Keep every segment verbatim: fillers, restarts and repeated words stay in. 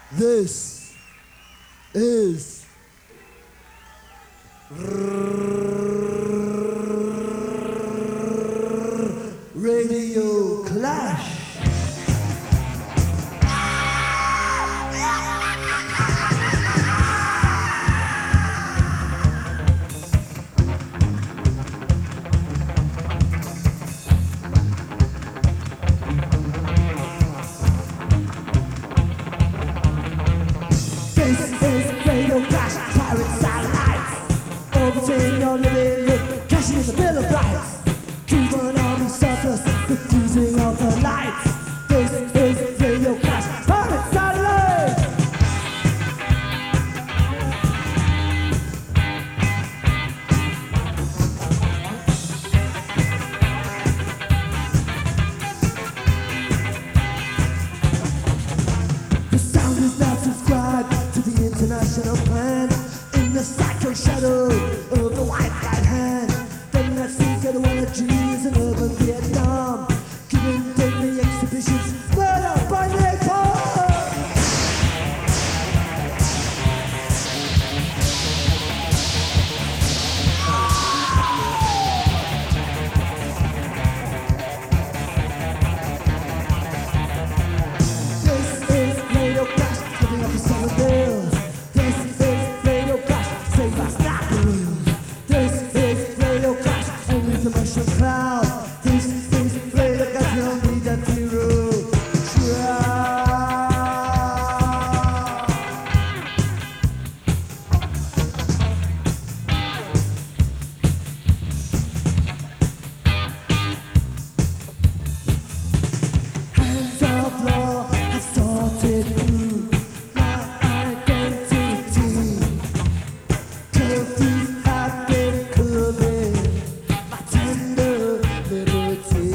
This is Radio Clash. This is Radio Clash, pirate satellites. Overtaking your living room, cashing in the bill of rights. Cuban army surplus, diffusing of the lights. This is Radio Clash, pirate satellites. The sound is now subscribed to the international plan. In the psycho shadow of the white right hand. Then that secret one is an urban Vietnam. Giving deadly exhibitions, murder by napalm. This is Radio Clash, living off the solid bills. This is Radio Clash, save us not the real. This is Radio Clash, only the Martian cloud. This is Radio Clash, we don't need that zero. Try. Hands of law have sorted through my identity. Curfews have been curbing my tender liberty.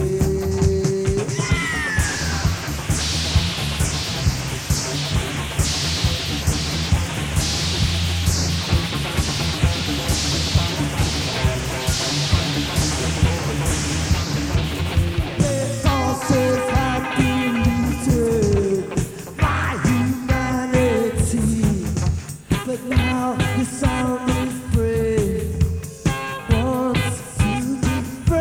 The forces have deleted my humanity. But now the sound is free. Wants to be free.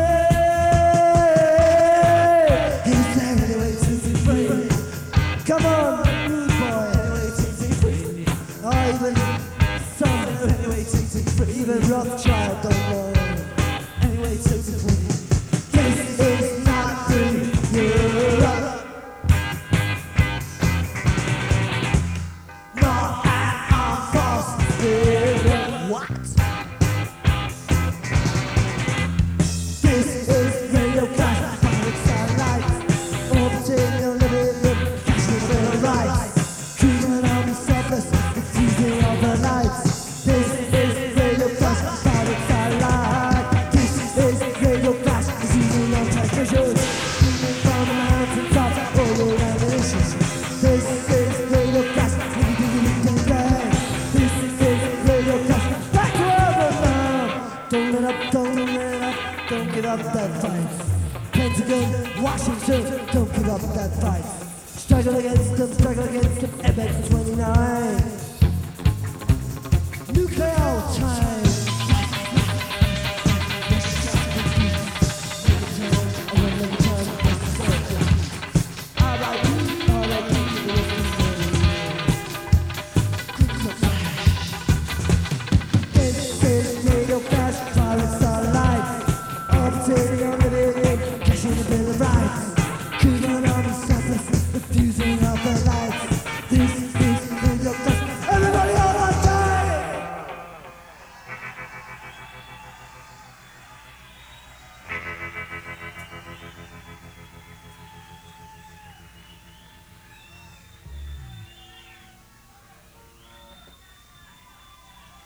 Is there any way to be free? Come on, rude boy. Any way to be free? Or even some any way to be free? Even Rothschild.